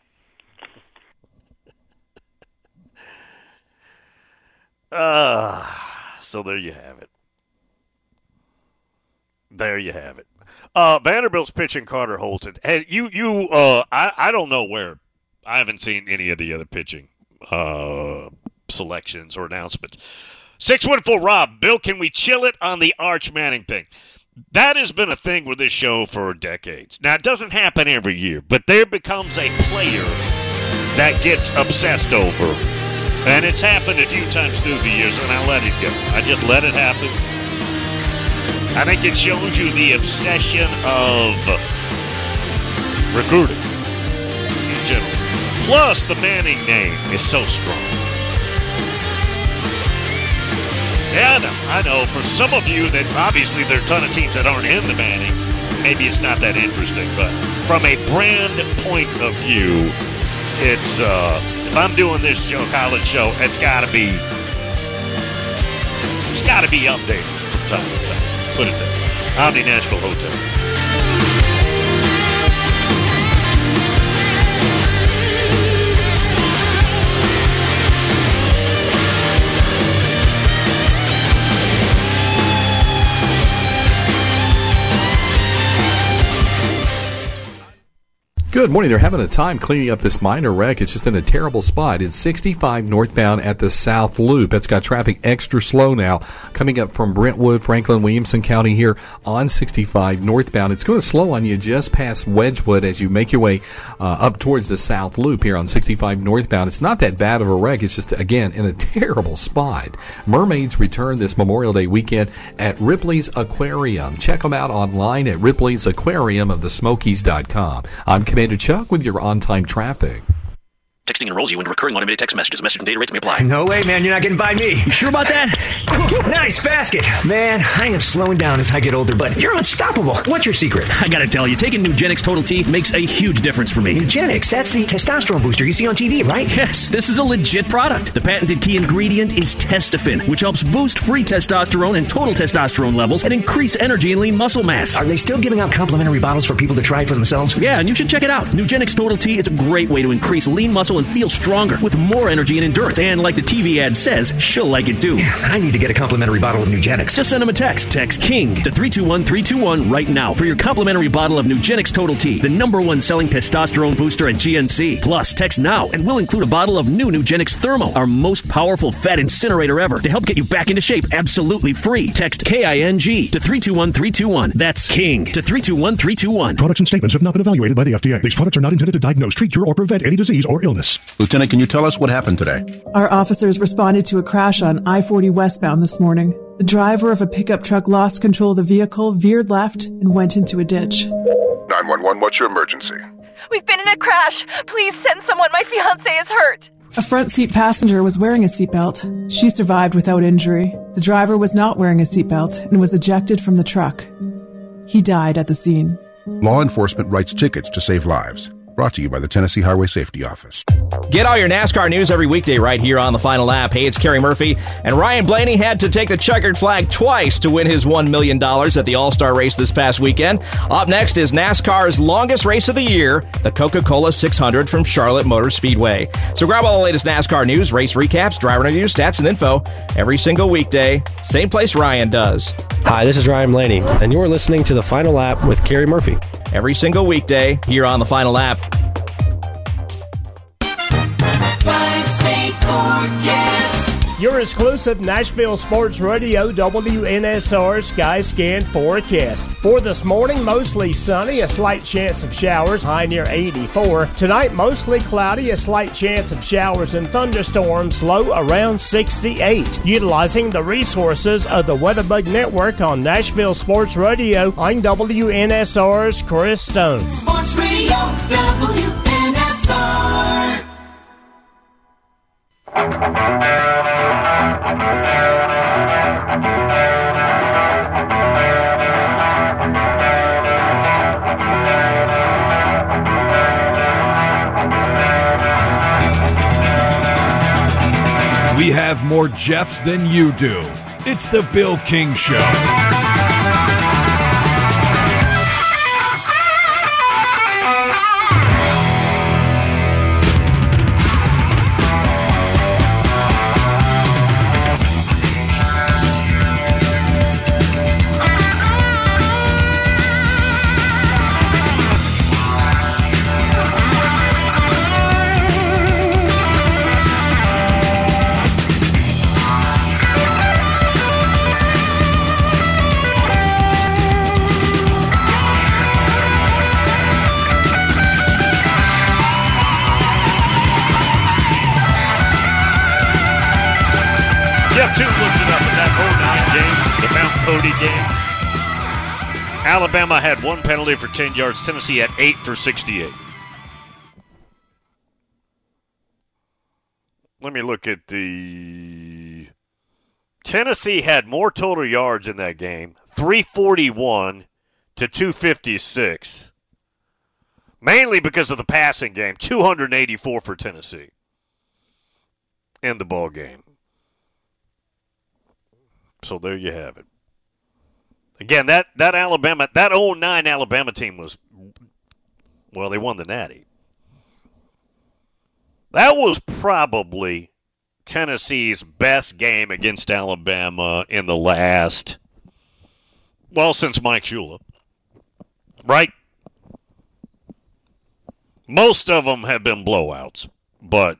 Uh, so there you have it. There you have it. Uh, Vanderbilt's pitching Carter Holton. Hey, you, you, uh, I, I don't know where. I haven't seen any of the other pitching uh, selections or announcements. six one four Rob, Bill, can we chill it on the Arch Manning thing? That has been a thing with this show for decades. Now, it doesn't happen every year, but there becomes a player that gets obsessed over. And it's happened a few times through the years, and I let it go. I just let it happen. I think it shows you the obsession of recruiting in general. Plus, the Manning name is so strong. Yeah, I know. I know. For some of you, that obviously there are a ton of teams that aren't in the Manning. maybe it's not that interesting, but from a brand point of view, it's uh, if I'm doing this show, college show, it's got to be it's got to be updated from time to time. Put it there. Omni Nashville Hotel. Good morning. They're having a time cleaning up this minor wreck. It's just in a terrible spot. It's sixty-five northbound at the South Loop. It's got traffic extra slow now coming up from Brentwood, Franklin, Williamson County here on sixty-five northbound. It's going to slow on you just past Wedgwood as you make your way uh, up towards the South Loop here on sixty-five northbound. It's not that bad of a wreck. It's just, again, in a terrible spot. Mermaids return this Memorial Day weekend at Ripley's Aquarium. Check them out online at Ripley's Aquarium of the Smokies dot com. I'm Commander Chuck with your on-time traffic. Texting enrolls you in recurring automated text messages. Message and data rates may apply. No way, man. You're not getting by me. You sure about that? Nice basket. Man, I am slowing down as I get older, but you're unstoppable. What's your secret? I gotta tell you, taking Nugenix Total T makes a huge difference for me. Nugenix? That's the testosterone booster you see on T V, right? Yes, this is a legit product. The patented key ingredient is Testofen, which helps boost free testosterone and total testosterone levels and increase energy and lean muscle mass. Are they still giving out complimentary bottles for people to try it for themselves? Yeah, and you should check it out. Nugenix Total T is a great way to increase lean muscle and feel stronger with more energy and endurance. And like the T V ad says, she'll like it too. Yeah, I need to get a complimentary bottle of Nugenix. Just send them a text. Text KING to three two one three two one right now for your complimentary bottle of Nugenix Total T, the number one selling testosterone booster at G N C. Plus, text now and we'll include a bottle of new Nugenix Thermo, our most powerful fat incinerator ever, to help get you back into shape absolutely free. Text K I N G to three two one three two one. That's KING to three two one three two one. Products and statements have not been evaluated by the F D A. These products are not intended to diagnose, treat, cure, or prevent any disease or illness. Lieutenant, can you tell us what happened today? Our officers responded to a crash on I forty westbound this morning. The driver of a pickup truck lost control of the vehicle, veered left, and went into a ditch. nine one one, what's your emergency? We've been in a crash. Please send someone. My fiancé is hurt. A front seat passenger was wearing a seatbelt. She survived without injury. The driver was not wearing a seatbelt and was ejected from the truck. He died at the scene. Law enforcement writes tickets to save lives. Brought to you by the Tennessee Highway Safety Office. Get all your NASCAR news every weekday right here on the Final Lap. Hey, it's Kerry Murphy. And Ryan Blaney had to take the checkered flag twice to win his one million dollars at the All-Star race this past weekend. Up next is NASCAR's longest race of the year, the Coca-Cola six hundred from Charlotte Motor Speedway. So grab all the latest NASCAR news, race recaps, driver reviews, stats, and info every single weekday. Same place Ryan does. Hi, this is Ryan Blaney, and you're listening to the Final Lap with Kerry Murphy. Every single weekday here on the Final Lap. Five-state forecast. Your exclusive Nashville Sports Radio W N S R Sky Scan forecast. For this morning, mostly sunny, a slight chance of showers, high near eighty-four. Tonight, mostly cloudy, a slight chance of showers and thunderstorms, low around sixty-eight. Utilizing the resources of the WeatherBug Network on Nashville Sports Radio, I'm W N S R's Chris Stone. Sports Radio W N S R. We have more Jeffs than you do. It's the Bill King Show. Alabama had one penalty for ten yards. Tennessee had eight for sixty-eight. Let me look at the... Tennessee had more total yards in that game, three forty-one to two fifty-six, mainly because of the passing game. two eighty-four for Tennessee in the ball game. So there you have it. Again, that, that Alabama, that oh nine Alabama team was, well, they won the Natty. That was probably Tennessee's best game against Alabama in the last, well, since Mike Shula. Right? Most of them have been blowouts, but,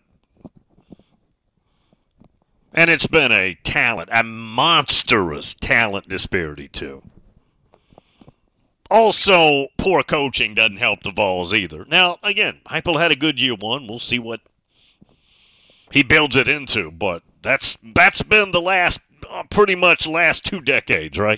and it's been a talent, a monstrous talent disparity, too. Also, poor coaching doesn't help the Vols either. Now, again, Heupel had a good year one. We'll see what he builds it into, but that's that's been the last, uh, pretty much last two decades, right?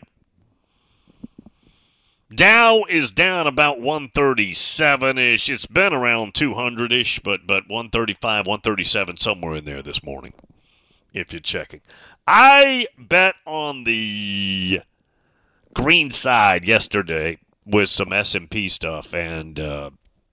Dow is down about one thirty-seven-ish. It's been around two hundred-ish, but but one thirty-five, one thirty-seven, somewhere in there this morning, if you're checking. I bet on the green side yesterday with some S and P stuff and uh,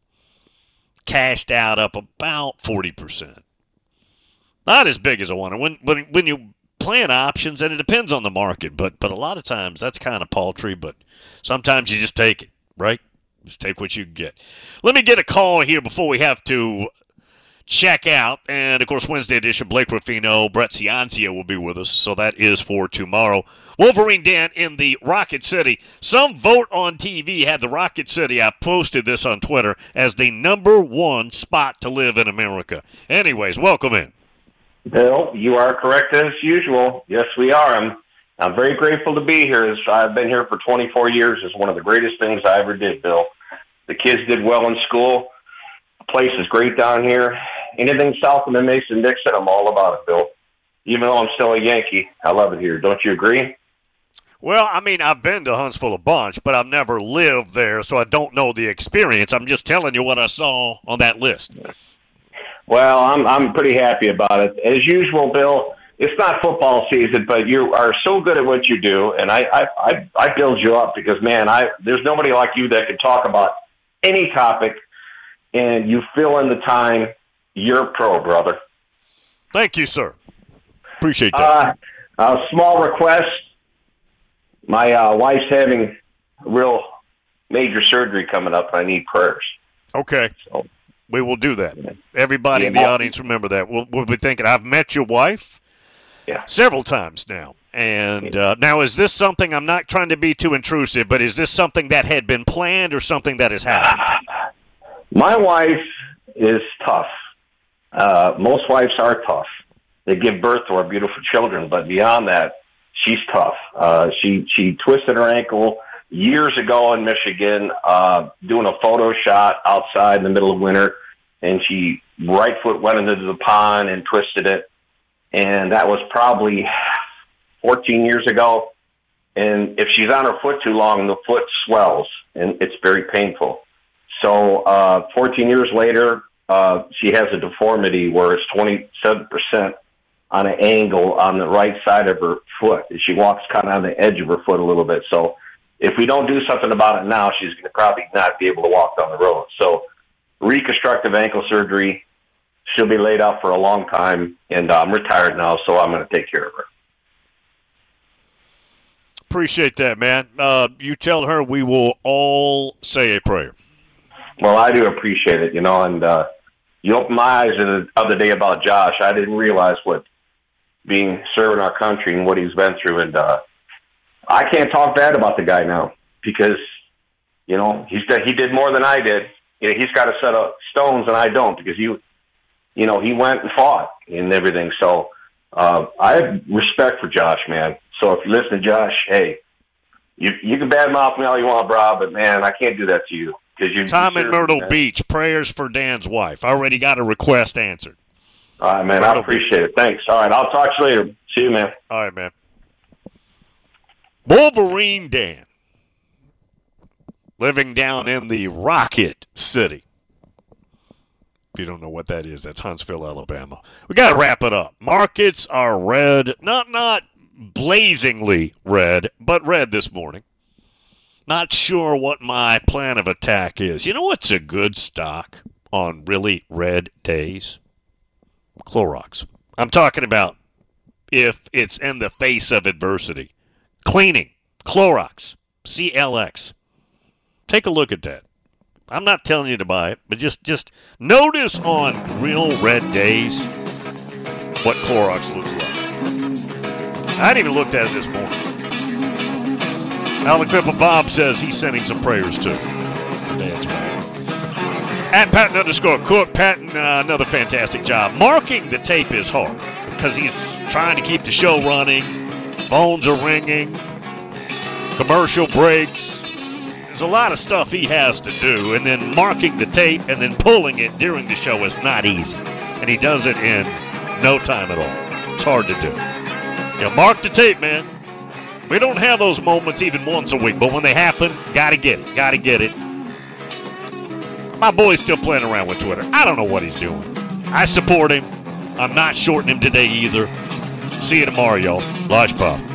cashed out up about forty percent. Not as big as I wanted. When when when you playing options, and it depends on the market, but but a lot of times that's kind of paltry, but sometimes you just take it, right? Just take what you can get. Let me get a call here before we have to check out. And, of course, Wednesday edition, Blake Ruffino, Brett Ciancia will be with us, so that is for tomorrow. Wolverine Dan in the Rocket City. Some vote on T V had the Rocket City, I posted this on Twitter, as the number one spot to live in America. Anyways, welcome in. Bill, you are correct as usual. Yes, we are. I'm, I'm very grateful to be here. As I've been here for twenty-four years. It's one of the greatest things I ever did, Bill. The kids did well in school. The place is great down here. Anything south of the Mason-Dixon, I'm all about it, Bill. Even though I'm still a Yankee, I love it here. Don't you agree? Well, I mean, I've been to Huntsville a bunch, but I've never lived there, so I don't know the experience. I'm just telling you what I saw on that list. Well, I'm I'm pretty happy about it. As usual, Bill, it's not football season, but you are so good at what you do, and I I, I, I build you up because, man, I there's nobody like you that can talk about any topic, and you fill in the time. You're a pro, brother. Thank you, sir. Appreciate that. Uh, a small request. My uh, wife's having real major surgery coming up, and I need prayers. Okay. So, we will do that. Everybody yeah, in the audience, remember that. We'll, we'll be thinking, I've met your wife yeah. several times now. And uh, now, is this something, I'm not trying to be too intrusive, but is this something that had been planned or something that has happened? My wife is tough. Uh, most wives are tough. They give birth to our beautiful children, but beyond that, she's tough. Uh, she she twisted her ankle years ago in Michigan, uh, doing a photo shot outside in the middle of winter, and she right foot went into the pond and twisted it, and that was probably fourteen years ago. And if she's on her foot too long, the foot swells, and it's very painful. So uh, fourteen years later, uh, she has a deformity where it's twenty-seven percent on an angle on the right side of her foot. She walks kind of on the edge of her foot a little bit. So if we don't do something about it now, she's going to probably not be able to walk down the road. So reconstructive ankle surgery, she'll be laid out for a long time, and uh, I'm retired now, so I'm going to take care of her. Appreciate that, man. Uh, you tell her we will all say a prayer. Well, I do appreciate it, you know, and uh, you opened my eyes the other day about Josh. I didn't realize what being serving our country and what he's been through, and uh, I can't talk bad about the guy now because, you know, he's he did more than I did. You know, he's got a set of stones and I don't because you, you know, he went and fought and everything. So uh, I have respect for Josh, man. So if you listen to Josh, hey, you you can badmouth me all you want, bro, but man, I can't do that to you. You, Tom in Myrtle man. Beach, prayers for Dan's wife. I already got a request answered. All right, man. Myrtle I appreciate Beach. it. Thanks. All right, I'll talk to you later. See you, man. All right, man. Wolverine Dan, living down in the Rocket City. If you don't know what that is, that's Huntsville, Alabama. We got to wrap it up. Markets are red, not not blazingly red, but red this morning. Not sure what my plan of attack is. You know what's a good stock on really red days? Clorox. I'm talking about if it's in the face of adversity. Cleaning. Clorox. C L X. Take a look at that. I'm not telling you to buy it, but just, just notice on real red days what Clorox looks like. I hadn't even looked at it this morning. Alan Cripple Bob says he's sending some prayers too. At Patton underscore Cook, Patton, uh, another fantastic job. Marking the tape is hard because he's trying to keep the show running. Phones are ringing. Commercial breaks. There's a lot of stuff he has to do, and then marking the tape and then pulling it during the show is not easy. And he does it in no time at all. It's hard to do. You know, mark the tape, man. We don't have those moments even once a week, but when they happen, gotta get it. Gotta get it. My boy's still playing around with Twitter. I don't know what he's doing. I support him. I'm not shorting him today either. See you tomorrow, y'all. Lodge Pop.